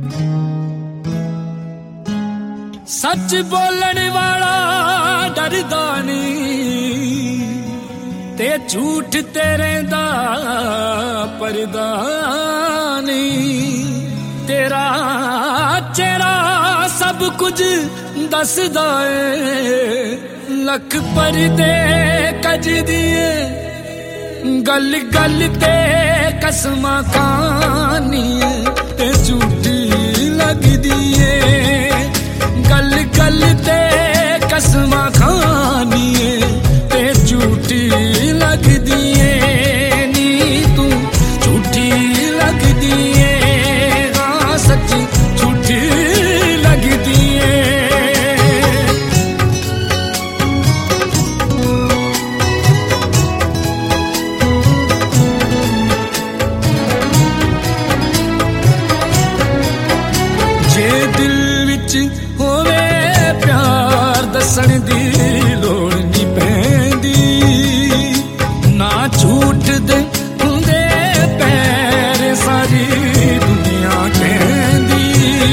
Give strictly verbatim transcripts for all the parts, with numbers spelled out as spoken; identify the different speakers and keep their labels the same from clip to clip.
Speaker 1: सच बोलण वाला डरदा नहीं ते झूठ तेरे दा परदा नहीं। तेरा चेहरा सब कुछ दसदा है, लख परदे कज दिए गल गल ते कसमां खानी ते झूठी लगदी है। गल गल ते कसमां खानी ते झूठी लगदी है। नी तू झूठी लगदी है, हाँ सच्ची झूठी लगदी है। जे दिल विच होवे प्यार दसण दी लोड़ नहीं पैंदी, ना झूठ दे हुंदे पैर सारी दुनिया कहंदी।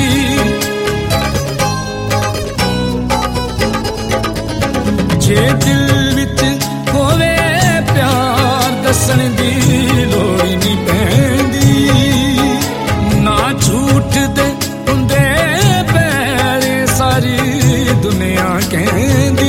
Speaker 1: जे दिल विच होवे प्यार दसण दी लोड़ नहीं पैंदी, ना झूठ दे हुंदे पैर सारी दुनिया कहंदी।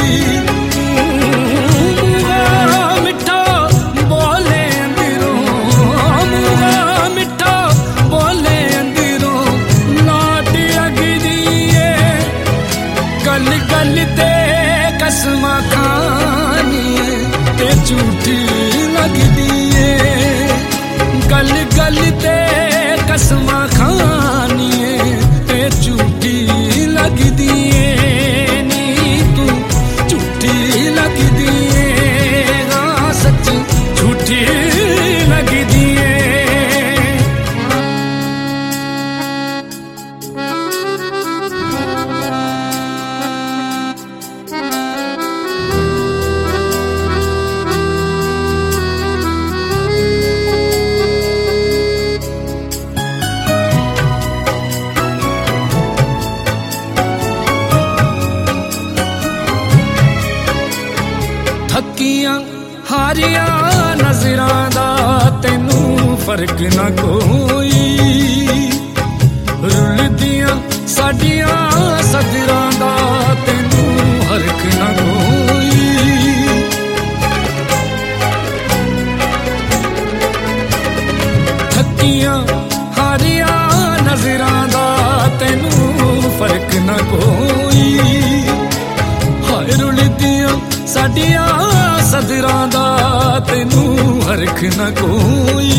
Speaker 1: मिठा बोले अंदरों, मुआ मिठा बोले अंदरों नाट लगदी है। गल गल ते कसमां खानी ते झूठी लगदी है। गल गल ते कसमां खानी ते झूठी लगदी है। नी तू झूठी लगदी है, हाँ सच्ची झूठी लगदी है। थकियां हारियां नजरां दा तैनू फर्क ना कोई, रुलदियां साडियां सदरां दा तैनू हरक ना कोई। थकियां हारियां नजरां दा तैनू फर्क ना कोई, हाय रुलदियां साडियां सदरां दा तैनू हरख ना कोई।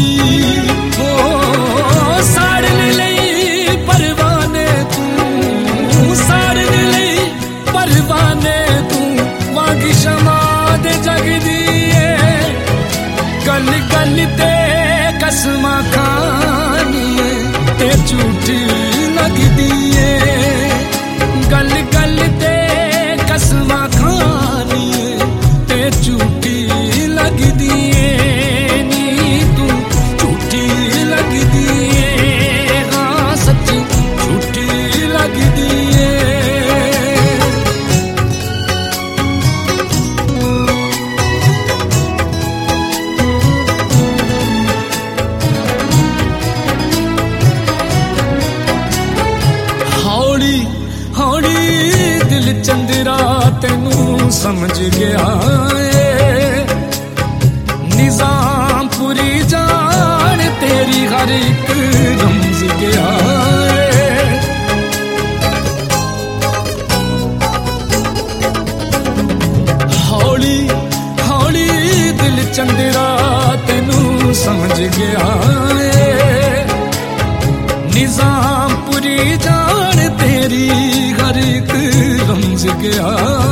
Speaker 1: ओ साड़न लई परवाने तू, साड़न लई परवाने तू वांग शमा दे जगदी है। गल गल ते कसमां खानी ते झूठी लगदी है। गल गल ते कसमां खानी ते झूठी लगदी है। नी तू झूठी लगदी है, हाँ सच्ची झूठी लगदी है। हौली हौली दिल चंदरा तैनू समझ गया है। निजाम पूरी जान तेरी हर एक रमज गया है। हौली हौली दिल चंदरा तैनू समझ गया है। निजाम पूरी जान तेरी हर एक रमज गया